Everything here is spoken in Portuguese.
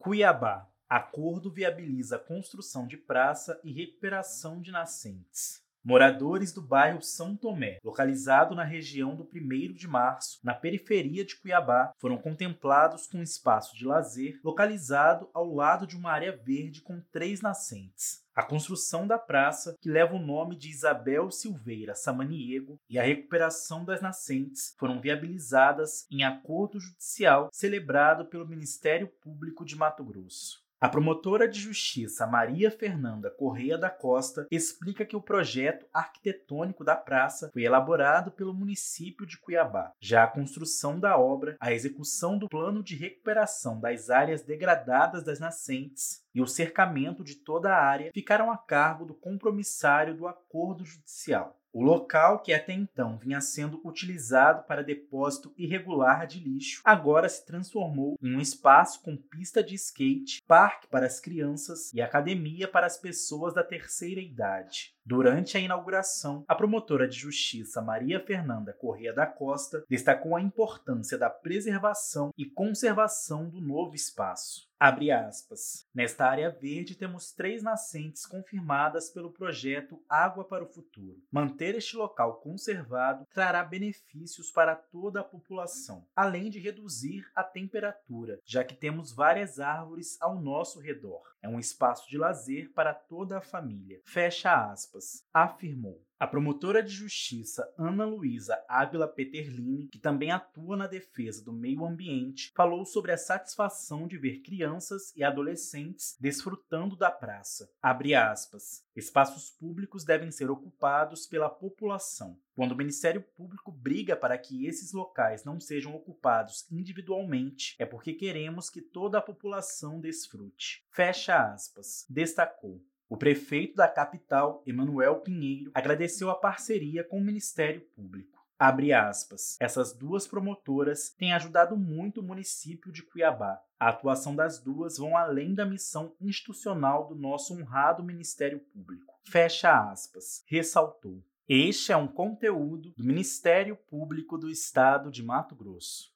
Cuiabá. Acordo viabiliza a construção de praça e recuperação de nascentes. Moradores do bairro São Tomé, localizado na região do 1º de Março, na periferia de Cuiabá, foram contemplados com um espaço de lazer localizado ao lado de uma área verde com 3 nascentes. A construção da praça, que leva o nome de Isabel Silveira Samaniego, e a recuperação das nascentes foram viabilizadas em acordo judicial celebrado pelo Ministério Público de Mato Grosso. A promotora de justiça Maria Fernanda Correia da Costa explica que o projeto arquitetônico da praça foi elaborado pelo município de Cuiabá. Já a construção da obra, a execução do plano de recuperação das áreas degradadas das nascentes e o cercamento de toda a área ficaram a cargo do compromissário do acordo judicial. O local, que até então vinha sendo utilizado para depósito irregular de lixo, agora se transformou em um espaço com pista de skate, parque para as crianças e academia para as pessoas da terceira idade. Durante a inauguração, a promotora de justiça Maria Fernanda Correia da Costa destacou a importância da preservação e conservação do novo espaço. Abre aspas. Nesta área verde temos 3 nascentes confirmadas pelo projeto Água para o Futuro. Manter este local conservado trará benefícios para toda a população, além de reduzir a temperatura, já que temos várias árvores ao nosso redor. É um espaço de lazer para toda a família. Fecha aspas, afirmou. A promotora de justiça Ana Luísa Ávila Peterlini, que também atua na defesa do meio ambiente, falou sobre a satisfação de ver crianças e adolescentes desfrutando da praça. Abre aspas. Espaços públicos devem ser ocupados pela população. Quando o Ministério Público briga para que esses locais não sejam ocupados individualmente, é porque queremos que toda a população desfrute. Fecha aspas, destacou. O prefeito da capital, Emanuel Pinheiro, agradeceu a parceria com o Ministério Público. Abre aspas. Essas 2 promotoras têm ajudado muito o município de Cuiabá. A atuação das 2 vão além da missão institucional do nosso honrado Ministério Público. Fecha aspas, ressaltou. Este é um conteúdo do Ministério Público do Estado de Mato Grosso.